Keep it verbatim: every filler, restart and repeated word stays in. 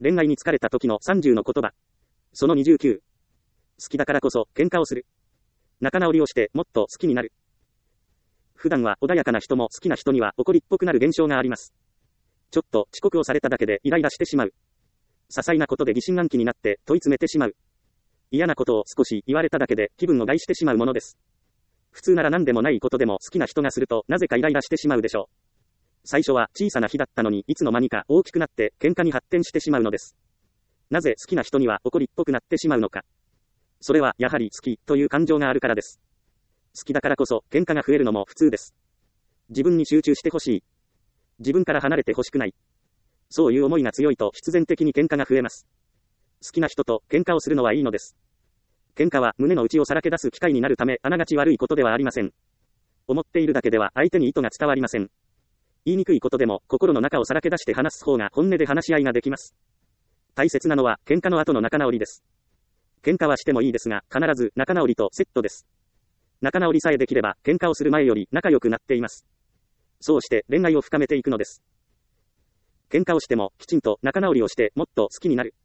恋愛に疲れた時のさんじゅうの言葉。そのにじゅうきゅう。好きだからこそ喧嘩をする。仲直りをしてもっと好きになる。普段は穏やかな人も好きな人には怒りっぽくなる現象があります。ちょっと遅刻をされただけでイライラしてしまう。些細なことで疑心暗鬼になって問い詰めてしまう。嫌なことを少し言われただけで気分を害してしまうものです。普通なら何でもないことでも好きな人がするとなぜかイライラしてしまうでしょう。最初は小さな火だったのにいつの間にか大きくなって喧嘩に発展してしまうのです。なぜ好きな人には怒りっぽくなってしまうのか。それはやはり好きという感情があるからです。好きだからこそ喧嘩が増えるのも普通です。自分に集中してほしい。自分から離れてほしくない。そういう思いが強いと必然的に喧嘩が増えます。好きな人と喧嘩をするのはいいのです。喧嘩は胸の内をさらけ出す機会になるためあながち悪いことではありません。思っているだけでは相手に意図が伝わりません。言いにくいことでも心の中をさらけ出して話す方が本音で話し合いができます。大切なのは喧嘩の後の仲直りです。喧嘩はしてもいいですが必ず仲直りとセットです。仲直りさえできれば喧嘩をする前より仲良くなっています。そうして恋愛を深めていくのです。喧嘩をしてもきちんと仲直りをしてもっと好きになる。